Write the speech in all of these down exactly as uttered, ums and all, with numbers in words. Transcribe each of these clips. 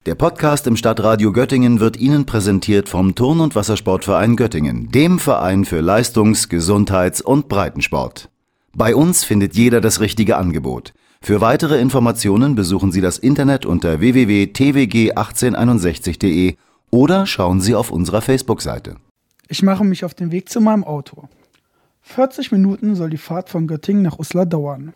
Der Podcast im Stadtradio Göttingen wird Ihnen präsentiert vom Turn- und Wassersportverein Göttingen, dem Verein für Leistungs-, Gesundheits- und Breitensport. Bei uns findet jeder das richtige Angebot. Für weitere Informationen besuchen Sie das Internet unter w w w punkt t w g achtzehn einundsechzig punkt d e oder schauen Sie auf unserer Facebook-Seite. Ich mache mich auf den Weg zu meinem Auto. vierzig Minuten soll die Fahrt von Göttingen nach Uslar dauern.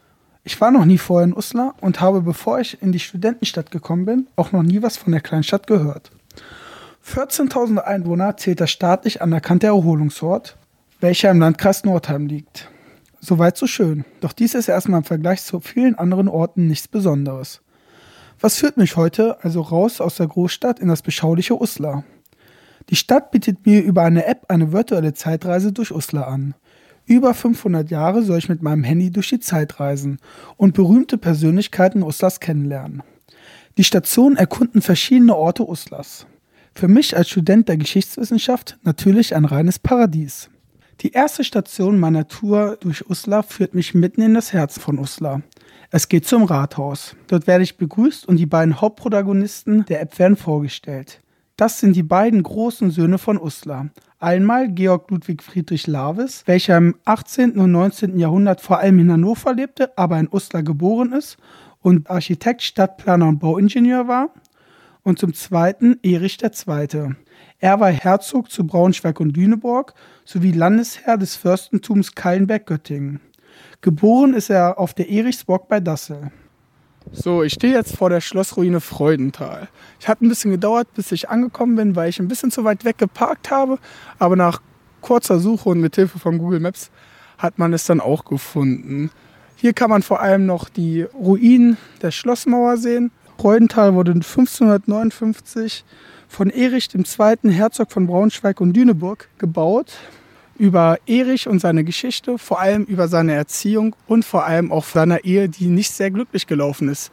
Ich war noch nie vorher in Uslar und habe, bevor ich in die Studentenstadt gekommen bin, auch noch nie was von der Kleinstadt gehört. vierzehntausend Einwohner zählt der staatlich anerkannte Erholungsort, welcher im Landkreis Nordheim liegt. Soweit so schön, doch dies ist erstmal im Vergleich zu vielen anderen Orten nichts Besonderes. Was führt mich heute also raus aus der Großstadt in das beschauliche Uslar? Die Stadt bietet mir über eine App eine virtuelle Zeitreise durch Uslar an. Über fünfhundert Jahre soll ich mit meinem Handy durch die Zeit reisen und berühmte Persönlichkeiten Uslars kennenlernen. Die Stationen erkunden verschiedene Orte Uslars. Für mich als Student der Geschichtswissenschaft natürlich ein reines Paradies. Die erste Station meiner Tour durch Uslar führt mich mitten in das Herz von Uslar. Es geht zum Rathaus. Dort werde ich begrüßt und die beiden Hauptprotagonisten der App werden vorgestellt. Das sind die beiden großen Söhne von Uslar. Einmal Georg Ludwig Friedrich Lavis, welcher im achtzehnten und neunzehnten Jahrhundert vor allem in Hannover lebte, aber in Uslar geboren ist und Architekt, Stadtplaner und Bauingenieur war. Und zum Zweiten Erich der Zweite. Er war Herzog zu Braunschweig und Lüneburg sowie Landesherr des Fürstentums Callenberg-Göttingen. Geboren ist er auf der Erichsburg bei Dassel. So, ich stehe jetzt vor der Schlossruine Freudenthal. Ich hat ein bisschen gedauert, bis ich angekommen bin, weil ich ein bisschen zu weit weg geparkt habe. Aber nach kurzer Suche und mit Hilfe von Google Maps hat man es dann auch gefunden. Hier kann man vor allem noch die Ruinen der Schlossmauer sehen. Freudenthal wurde fünfzehnhundertneunundfünfzig von Erich der Zweite, Herzog von Braunschweig und Lüneburg, gebaut. Über Erich und seine Geschichte, vor allem über seine Erziehung und vor allem auch seiner Ehe, die nicht sehr glücklich gelaufen ist.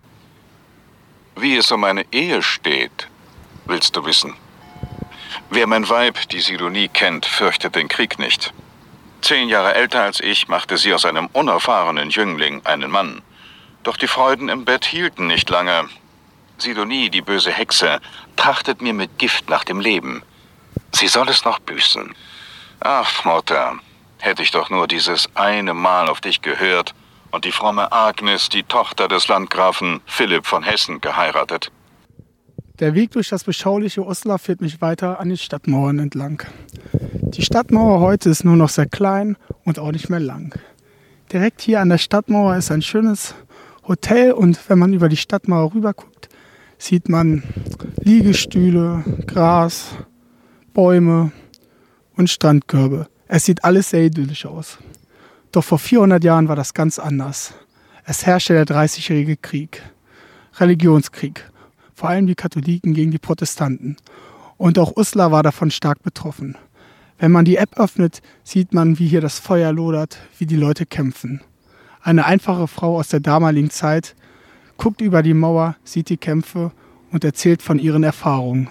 Wie es um meine Ehe steht, willst du wissen? Wer mein Weib, die Sidonie, kennt, fürchtet den Krieg nicht. Zehn Jahre älter als ich, machte sie aus einem unerfahrenen Jüngling einen Mann. Doch die Freuden im Bett hielten nicht lange. Sidonie, die böse Hexe, trachtet mir mit Gift nach dem Leben. Sie soll es noch büßen. Ach, Mutter, hätte ich doch nur dieses eine Mal auf dich gehört und die fromme Agnes, die Tochter des Landgrafen Philipp von Hessen, geheiratet. Der Weg durch das beschauliche Uslar führt mich weiter an den Stadtmauern entlang. Die Stadtmauer heute ist nur noch sehr klein und auch nicht mehr lang. Direkt hier an der Stadtmauer ist ein schönes Hotel und wenn man über die Stadtmauer rüber guckt, sieht man Liegestühle, Gras, Bäume und Strandkörbe. Es sieht alles sehr idyllisch aus. Doch vor vierhundert Jahren war das ganz anders. Es herrschte der Dreißigjährige Krieg, Religionskrieg, vor allem die Katholiken gegen die Protestanten. Und auch Uslar war davon stark betroffen. Wenn man die App öffnet, sieht man, wie hier das Feuer lodert, wie die Leute kämpfen. Eine einfache Frau aus der damaligen Zeit guckt über die Mauer, sieht die Kämpfe und erzählt von ihren Erfahrungen.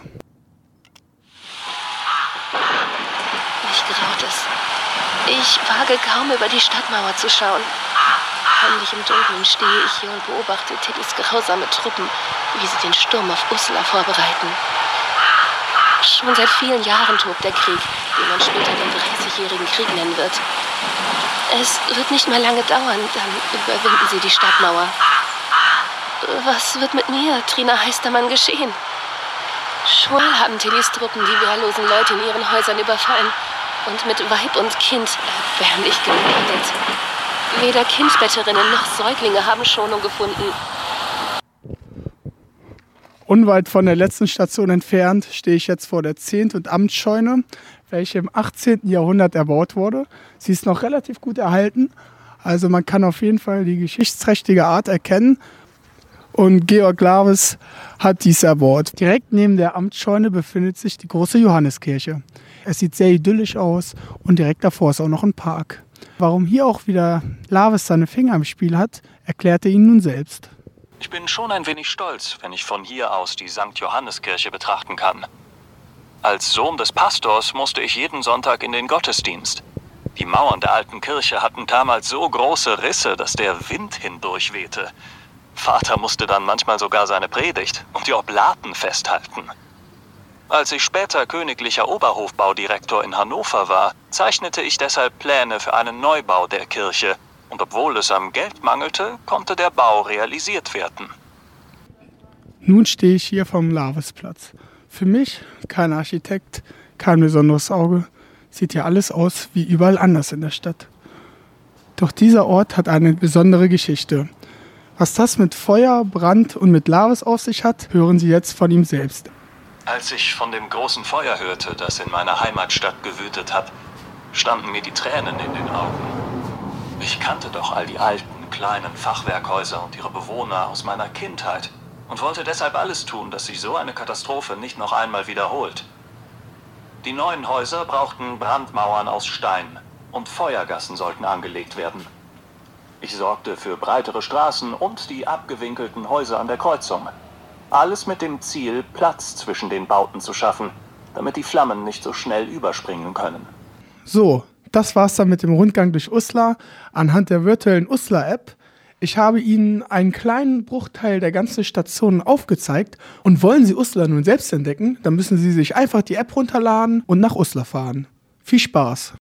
Ich wage kaum über die Stadtmauer zu schauen. Heimlich im Dunkeln stehe ich hier und beobachte Tittys grausame Truppen, wie sie den Sturm auf Uslar vorbereiten. Schon seit vielen Jahren tobt der Krieg, den man später den dreißigjährigen Krieg nennen wird. Es wird nicht mehr lange dauern, dann überwinden sie die Stadtmauer. Was wird mit mir, Trina Heistermann, geschehen? Schon mal haben Tittys Truppen die wehrlosen Leute in ihren Häusern überfallen und mit Weib und Kind erbärmlich gemordet. Weder Kindbetterinnen noch Säuglinge haben Schonung gefunden. Unweit von der letzten Station entfernt stehe ich jetzt vor der Zehnt- und Amtsscheune, welche im achtzehnten Jahrhundert erbaut wurde. Sie ist noch relativ gut erhalten, also man kann auf jeden Fall die geschichtsträchtige Art erkennen. Und Georg Lavis hat dies erbaut. Direkt neben der Amtsscheune befindet sich die große Johanneskirche. Es sieht sehr idyllisch aus und direkt davor ist auch noch ein Park. Warum hier auch wieder Lavis seine Finger im Spiel hat, erklärt er ihn nun selbst. Ich bin schon ein wenig stolz, wenn ich von hier aus die Sankt Johanneskirche betrachten kann. Als Sohn des Pastors musste ich jeden Sonntag in den Gottesdienst. Die Mauern der alten Kirche hatten damals so große Risse, dass der Wind hindurch wehte. Vater musste dann manchmal sogar seine Predigt und die Oblaten festhalten. Als ich später königlicher Oberhofbaudirektor in Hannover war, zeichnete ich deshalb Pläne für einen Neubau der Kirche. Und obwohl es am Geld mangelte, konnte der Bau realisiert werden. Nun stehe ich hier vom Lavesplatz. Für mich kein Architekt, kein besonderes Auge. Sieht ja alles aus wie überall anders in der Stadt. Doch dieser Ort hat eine besondere Geschichte. Was das mit Feuer, Brand und mit Laves auf sich hat, hören Sie jetzt von ihm selbst. Als ich von dem großen Feuer hörte, das in meiner Heimatstadt gewütet hat, standen mir die Tränen in den Augen. Ich kannte doch all die alten, kleinen Fachwerkhäuser und ihre Bewohner aus meiner Kindheit und wollte deshalb alles tun, dass sich so eine Katastrophe nicht noch einmal wiederholt. Die neuen Häuser brauchten Brandmauern aus Stein und Feuergassen sollten angelegt werden. Ich sorgte für breitere Straßen und die abgewinkelten Häuser an der Kreuzung. Alles mit dem Ziel, Platz zwischen den Bauten zu schaffen, damit die Flammen nicht so schnell überspringen können. So, das war's dann mit dem Rundgang durch Uslar anhand der virtuellen Uslar-App. Ich habe Ihnen einen kleinen Bruchteil der ganzen Stationen aufgezeigt und wollen Sie Uslar nun selbst entdecken, dann müssen Sie sich einfach die App runterladen und nach Uslar fahren. Viel Spaß!